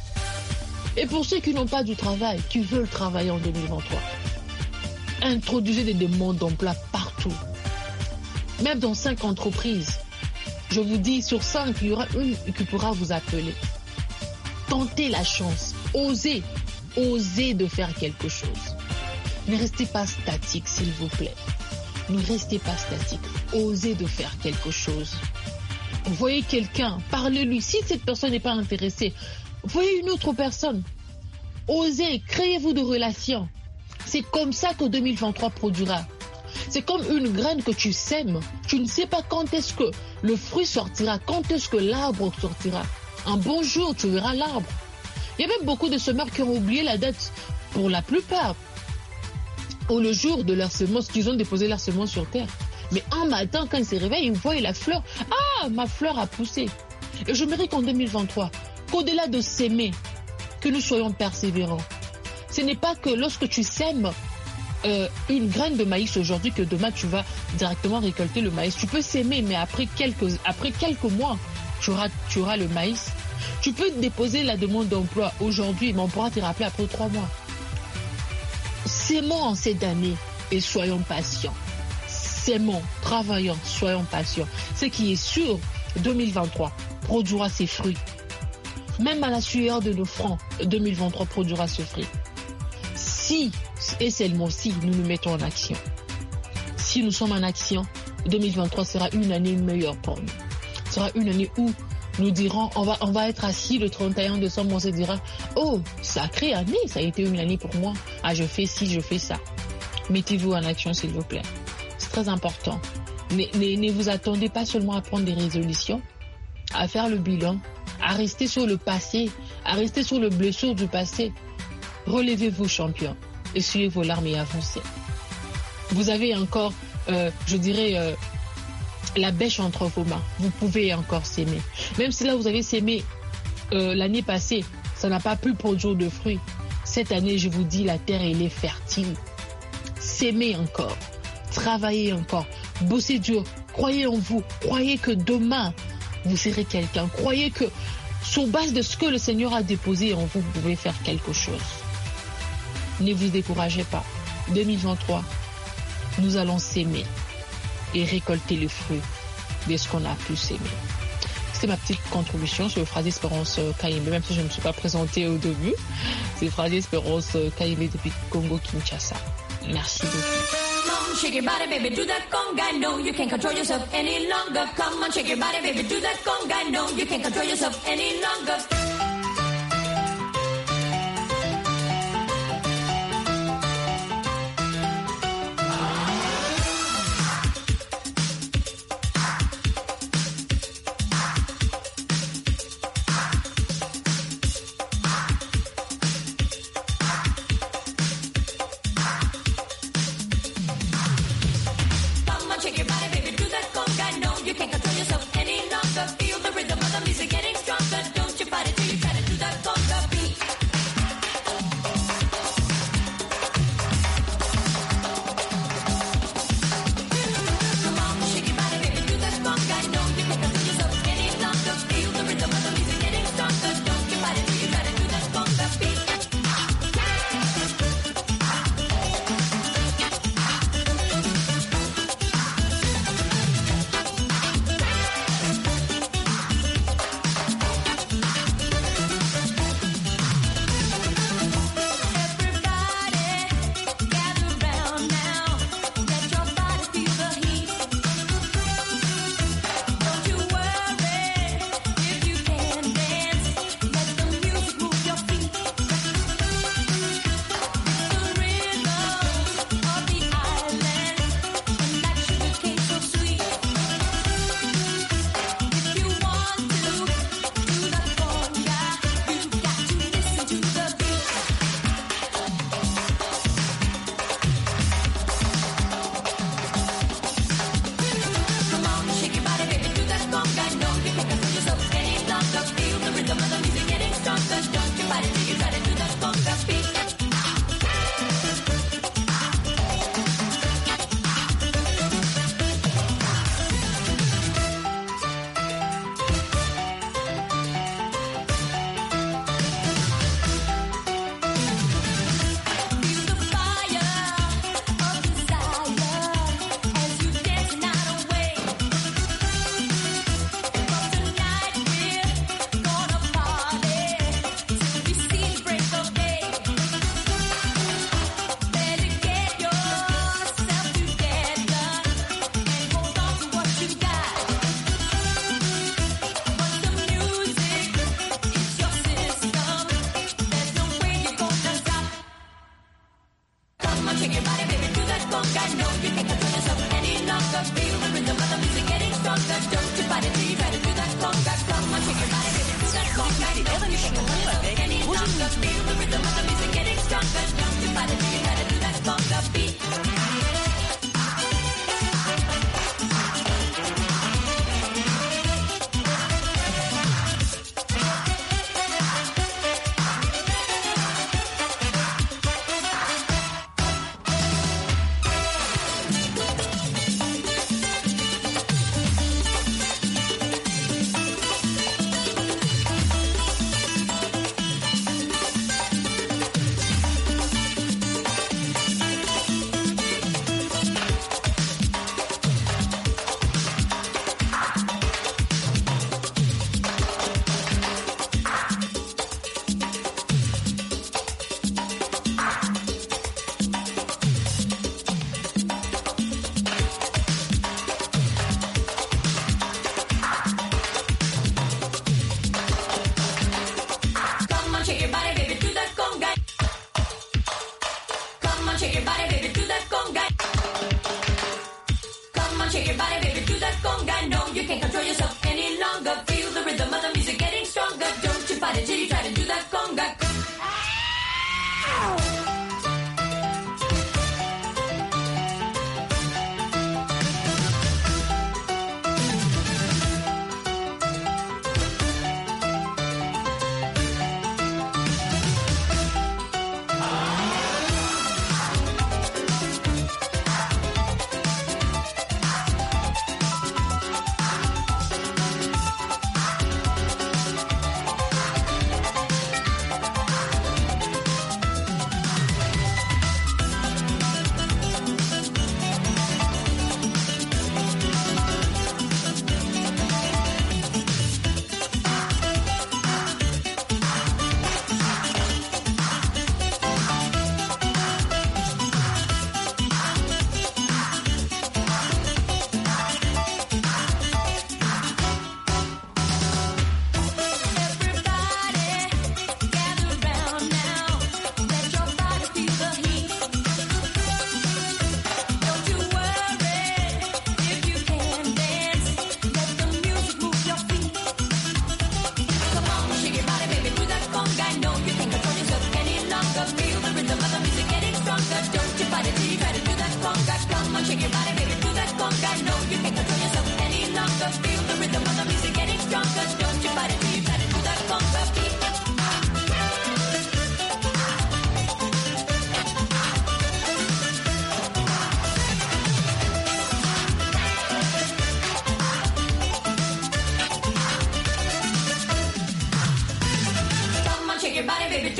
Et pour ceux qui n'ont pas du travail, qui veulent travailler en deux mille vingt-trois, introduisez des demandes d'emploi partout. Même dans cinq entreprises. Je vous dis, sur cinq, il y aura une qui pourra vous appeler. Tentez la chance. Osez. Osez de faire quelque chose. Ne restez pas statique, s'il vous plaît. Ne restez pas statique. Osez de faire quelque chose. Voyez quelqu'un, parlez-lui. Si cette personne n'est pas intéressée, voyez une autre personne. Osez, créez-vous de relations. C'est comme ça que deux mille vingt-trois produira. C'est comme une graine que tu sèmes. Tu ne sais pas quand est-ce que le fruit sortira, quand est-ce que l'arbre sortira. Un bon jour, tu verras l'arbre. Il y a même beaucoup de semeurs qui ont oublié la date, pour la plupart, ou le jour de leur semence, qu'ils ont déposé leur semence sur terre. Mais un matin, quand ils se réveillent, ils voient la fleur. Ah, ma fleur a poussé. Et je mérite qu'en deux mille vingt-trois, qu'au-delà de s'aimer, que nous soyons persévérants. Ce n'est pas que lorsque tu sèmes euh, une graine de maïs aujourd'hui, que demain tu vas directement récolter le maïs. Tu peux s'aimer, mais après quelques, après quelques mois, tu auras, tu auras le maïs. Tu peux déposer la demande d'emploi aujourd'hui, mais on pourra te rappeler après trois mois. S'aimons en cette année et soyons patients. S'aimons, travaillons, soyons patients. Ce qui est sûr, deux mille vingt-trois produira ses fruits. Même à la sueur de nos francs, deux mille vingt-trois produira ce fruit. Si, et seulement si, nous nous mettons en action. Si nous sommes en action, deux mille vingt-trois sera une année meilleure pour nous. Ce sera une année où nous dirons, on va, on va être assis le trente et un décembre, on se dira, oh, sacrée année, ça a été une année pour moi. Ah, je fais ci, je fais ça. Mettez-vous en action, s'il vous plaît. C'est très important. Ne, ne, ne vous attendez pas seulement à prendre des résolutions, à faire le bilan, à rester sur le passé, à rester sur le blessure du passé. Relevez-vous, champion. Essuyez vos larmes et avancez. Vous avez encore euh, je dirais, euh, la bêche entre vos mains. Vous pouvez encore s'aimer. Même si là, vous avez s'aimé euh, l'année passée, ça n'a pas pu produire de fruits. Cette année, je vous dis, la terre, elle est fertile. S'aimer encore. Travaillez encore. Bossez dur. Croyez en vous. Croyez que demain, vous serez quelqu'un. Croyez que sur base de ce que le Seigneur a déposé en vous, vous pouvez faire quelque chose. Ne vous découragez pas. deux mille vingt-trois, nous allons s'aimer et récolter le fruit de ce qu'on a pu s'aimer. C'est ma petite contribution sur le phrase Espérance Kayembe, même si je ne me suis pas présentée au début. C'est le phrase Espérance Kayembe depuis Congo-Kinshasa. Merci beaucoup. Come on, shake your body, baby, do that conga. No, you can't control yourself any longer. Come on, shake your body, baby, do that conga. No, you can't control yourself any longer.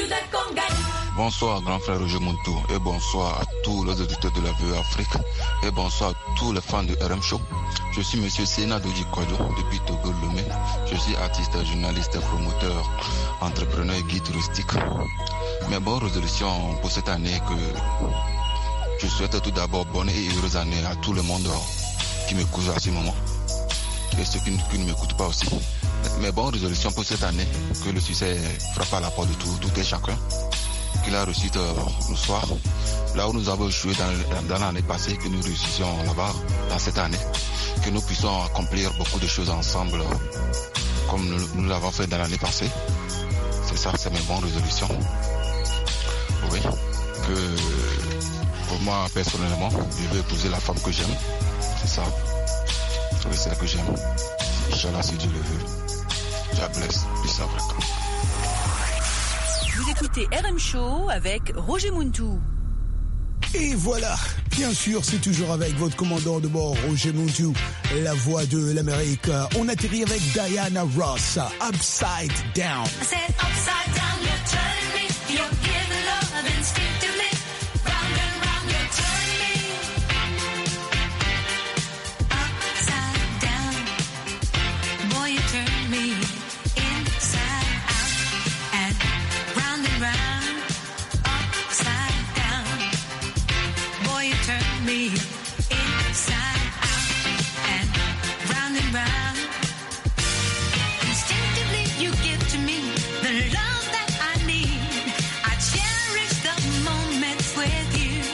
Bonsoir grand frère Roger Montou et bonsoir à tous les auditeurs de la V O A Afrique et bonsoir à tous les fans de R M Show. Je suis monsieur Sena Doji Kwado depuis Togo Lomé. Je suis artiste, journaliste, promoteur, entrepreneur et guide touristique. Mes bonnes résolutions pour cette année que je souhaite tout d'abord bonne et heureuse année à tout le monde qui m'écoute à ce moment et ceux qui, qui ne m'écoutent pas aussi. Mes bonnes résolutions pour cette année, que le succès frappe à la porte de tout, tout et chacun. Qu'il a reçu euh, le soir, là où nous avons joué dans, dans l'année passée, que nous réussissions là-bas, dans cette année, que nous puissions accomplir beaucoup de choses ensemble, comme nous, nous l'avons fait dans l'année passée. C'est ça, c'est mes bonnes résolutions. Oui, que pour moi, personnellement, je veux épouser la femme que j'aime. C'est ça. Oui, c'est ça que j'aime. Inch'Allah, si Dieu le veut. God bless. Peace Africa. Vous écoutez R M Show avec Roger Muntou. Et voilà, bien sûr, c'est toujours avec votre commandant de bord, Roger Muntou, la voix de l'Amérique. On atterrit avec Diana Ross, Upside Down. I said upside down, you're turning me. You're giving love instinctively. Round and round, you're turning me. Upside down, boy, you turn me inside out and round and round. Upside down, boy, you turn me inside out and round and round. Instinctively, you give to me the love that I need. I cherish the moments with you.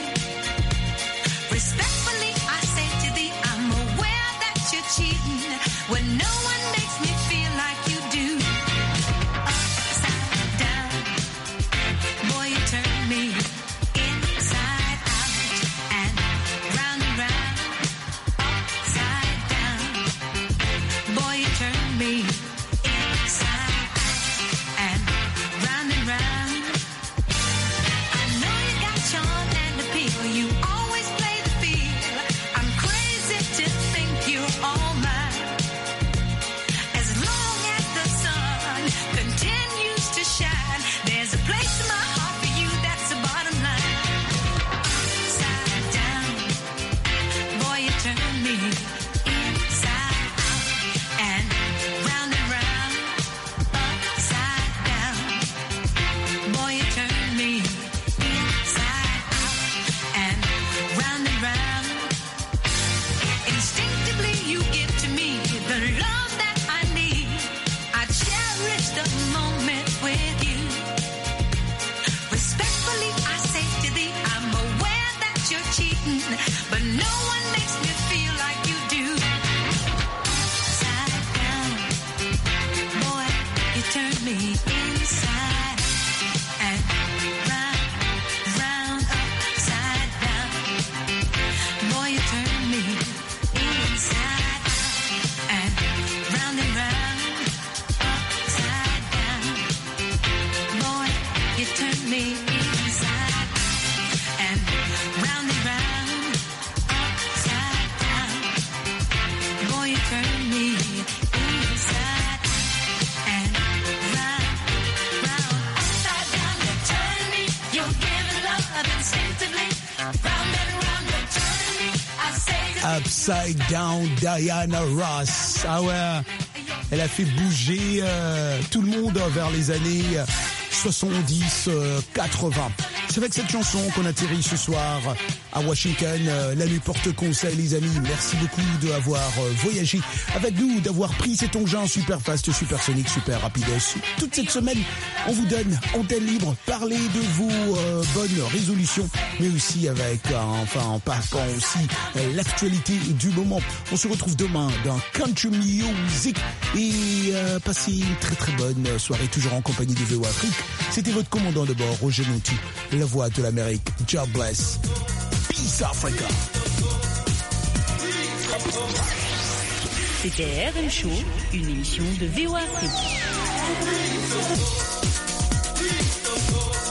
Respectfully, I say to thee, I'm aware that you're cheating when no one makes me feel like you do. Upside down, boy, you turn me inside out and round and round. Upside down, boy, you turn me inside out and round and round. I know you got charm and appeal. You always play the field. I'm crazy to think you're all mine. As long as the sun continues to shine, there's a place in my heart for you. That's the bottom line. Upside down, boy, you turn me inside out and round and round. Upside down, boy, you turn me inside out and round and round. Instinctively, you give to me the love that I need. I cherish the moment with you. Respectfully, I say to thee, I'm aware that you're cheating, but no one makes me feel like you do. Upside down, boy, you turn me inside and round, round, upside down. Boy, you turn me inside and round and round, upside down. Boy, you turn me inside and round and round, upside down. Boy, you turn me inside and round, round, upside down. You turn me, you're giving love instinctively. Round and round, you're turning me. I say to Upside Down, Diana Ross. Ah ouais, elle a fait bouger euh, tout le monde vers les années soixante-dix, quatre-vingts. C'est avec cette chanson qu'on atterrit ce soir à Washington. Euh, la nuit porte conseil, les amis. Merci beaucoup d'avoir euh, voyagé avec nous, d'avoir pris cet engin super fast, super sonique, super rapidos. Toute cette semaine, on vous donne antenne libre. Parlez de vos euh, bonnes résolutions, mais aussi avec, euh, enfin, en parlant aussi euh, l'actualité du moment. On se retrouve demain dans Country Music et euh, passez une très très bonne soirée, toujours en compagnie de V O A Afrique. C'était votre commandant de bord, Roger Montou, la voix de l'Amérique. God bless. Peace Africa. C'était R M Show, une émission de V O A Afrique.